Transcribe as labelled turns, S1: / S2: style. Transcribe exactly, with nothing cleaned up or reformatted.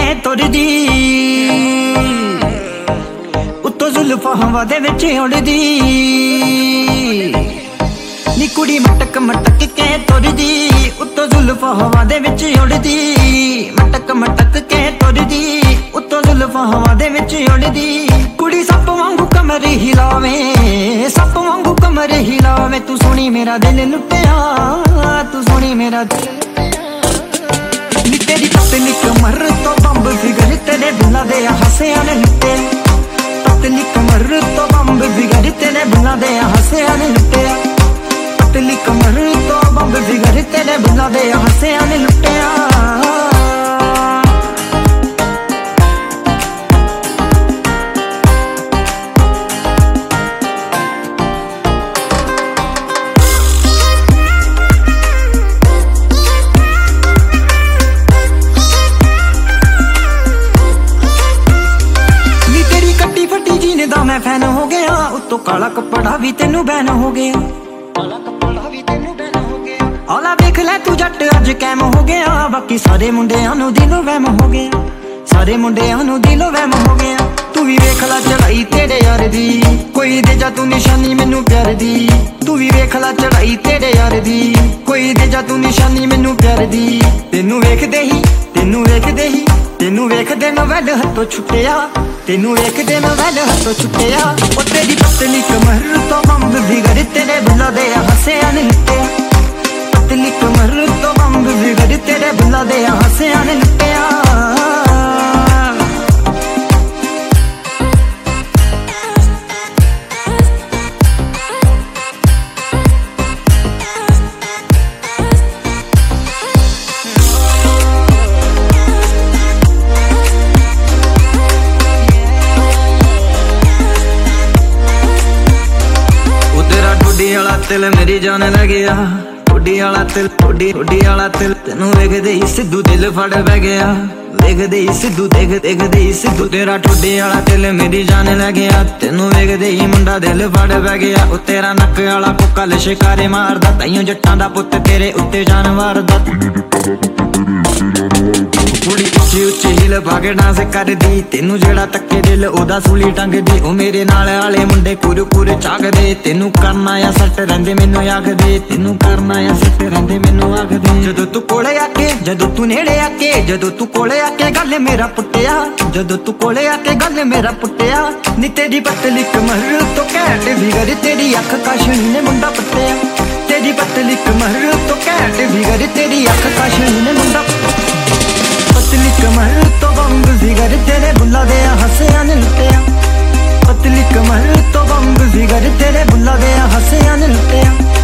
S1: ਕੇ ਤੁਰਦੀ ਉੱਤੋਂ ਜ਼ੁਲਫਾਂ ਹਵਾ ਦੇ ਵਿੱਚ ਉੜਦੀ ਨੀ ਕੁੜੀ ਮਟਕ ਮਟਕ ਕੇ ਤੁਰਦੀ ਉੱਤੋਂ ਜ਼ੁਲਫਾਂ ਹਵਾ ਦੇ ਵਿੱਚ ਉੜਦੀ ਮਟਕ ਮਟਕ ਕੇ ਤੁਰਦੀ ਉੱਤੋਂ ਜ਼ੁਲਫਾਂ ਹਵਾ ਦੇ ਵਿੱਚ ਉੜਦੀ ਕੁੜੀ ਸੱਪ ਵਾਂਗੂ ਕਮਰ ਹਿਲਾਵੇ ਸੱਪ ਵਾਂਗੂ ਕਮਰ ਹਿਲਾਵੇ ਤੂੰ ਸੋਹਣੀ ਮੇਰਾ ਦਿਲ ਲੁੱਟਿਆ ਤੂੰ ਸੋਹਣੀ ਮੇਰਾ ਦਿਲ ਨੀ ਤੇਰੀ ਪਤਲੀ ਕਮਰ ਤੋਂ ਬੰਬ ਫਿਗਰ ਤੇਰੇ ਬੁੱਲਾਂ ਦੇ ਹੱਸਿਆਂ ਨੇ ਲੁੱਟਿਆ ਪਤਲੀ ਕਮਰ ਤੋਂ ਬੰਬ ਫਿਗਰ ਤੇਰੇ ਬੁੱਲਾਂ ਦੇ ਹੱਸਿਆਂ ਨੇ ਲੁੱਟਿਆ ਪਤਲੀ ਕਮਰ ਤੋਂ ਬੰਬ ਫਿਗਰ ਤੇਰੇ ਬੁੱਲਾਂ ਦੇ ਹੱਸਿਆਂ ਨੇ ਲੁੱਟਿਆ मैं फैन हो गया उत्तों काला कपड़ा भी तेनू बैन हो गया काला कपड़ा भी तेनू बैन हो गया आला देख ले तू जट अज कैम हो गया बाकी सारे मुंडियां नू दिलों वहम हो गया सारे मुंडियां नू दिलों वहम हो गया तू भी वेख ला चढ़ाई तेरे यार दी कोई दे जा तू निशानी मैनू प्यार दी तू भी वेख ला चढ़ाई तेरे यार दी कोई दे जा तू निशानी मैनू प्यार दी तेनू वेखदे ही तेनू वेखदे ही तेनू वेखदे ना वैल हथों छुट्टिया तेनू वेखदे ना वैल हथों छुट्टिया ओ तेरी पतली कमर तो बंब फिगर तेरे बुल्ला दे हस्सियां ने लुट्टिया पतली कमर तो बंब फिगर तेरे बुल्ला दे हस्सियां ने लुट्टिया तिल मेरी जान लग गया ठोडी वाला तिल ठोडी ठोडी वाला तिल तेनू वेखदे ही सिद्धू दिल फड़ बह गया वेखदे ही सिद्धू देख देखदे ही सिद्धू तेरा ठोडी वाला तिल मेरी जान लग गया तेनू वेखदे ही मुंडा दिल फड़ बह गया ओ तेरा नक वाला कोकल शिकारे मारदा ताइयों जट्टां दा पुत्त तेरे उत्ते जान मारदा कुड़ी उच्ची उच्ची हिल पाके डांस करदी तेनू जेड़ा तक्के दिल ओदा सूली टंगदी ओ मेरे नाल आले मुंडे कुर कुर झाकदे तेनू करना या सट रहिंदे मैनू आखदे तेनू करना या सट रहिंदे मैनू आखदे जदों तू कोले आके जदों तू नेड़े आके जदों तू कोले आके गल मेरा पुट्टिया जदों तू कोले आके गल मेरा पुट्टिया नी तेरी पतली कमर तो कैट फिगर तेरी अख काशनी ने मुंडा पट्टिया तेरी पतली कमर तो कैट फिगर तेरी अख काशनी ने मुंडा पतली कमर तो बंब फिगर तेरे बुल्ला दे हस्सियां ने लुट्टिया पतली कमर तो बंब फिगर तेरे बुल्ला दे हस्सियां ने लुट्टिया।